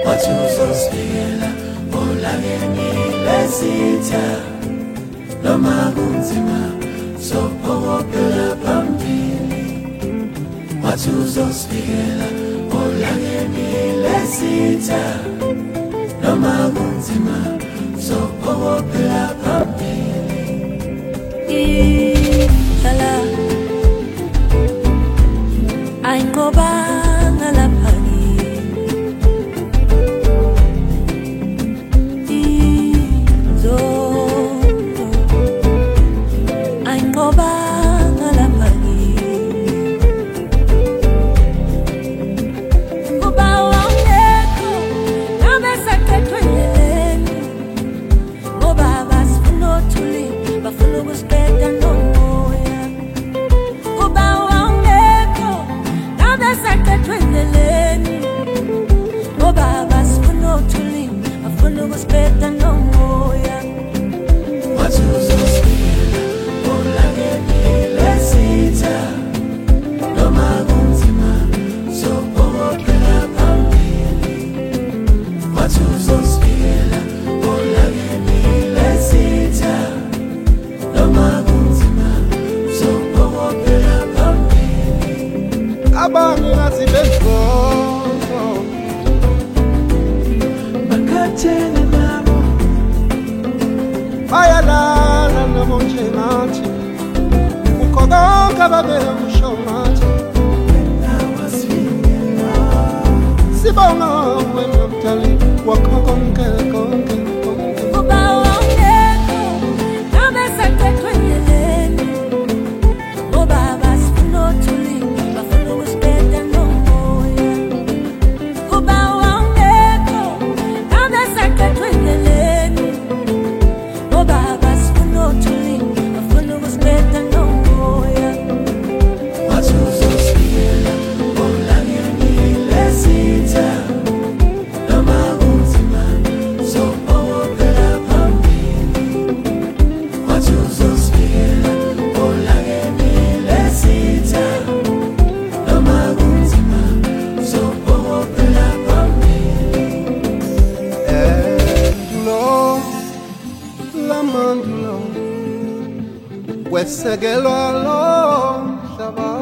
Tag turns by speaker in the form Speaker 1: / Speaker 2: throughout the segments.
Speaker 1: wathi uzosifikela olakeni lesitha noma kunzima sophokopela phambili wathi uzosifikela olakeni lesitha noma kunzima sophokopela phambili
Speaker 2: Lala ayinqobanga lapha
Speaker 3: wesegelwa lo mhlaba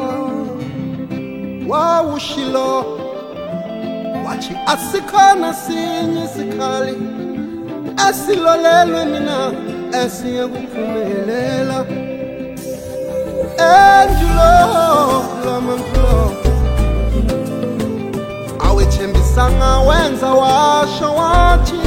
Speaker 3: wawushilo wathi asikhona sinye isikhali esilolelwe mina esiye kuphumelela endulo lamandulo awethembisanga wenza washo wathi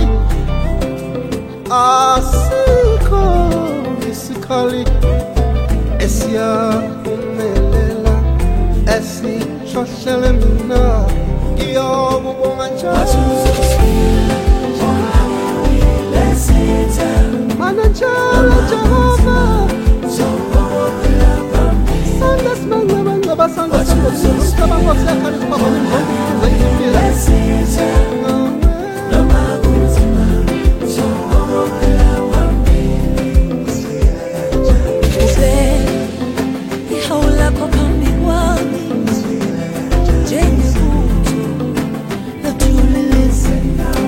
Speaker 3: asikho isikhali esiya kuphumelela esihlohlele mina ngiyokubonga njalo Manajala Jehova Sanda simanga basanga kama ngofya kali kwa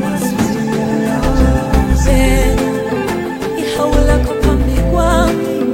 Speaker 2: Ihawula kopambi kwami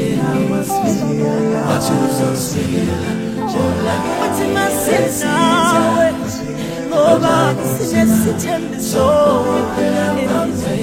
Speaker 1: wathi uzosikela
Speaker 2: Wathi masinawe ngoba sinesithembiso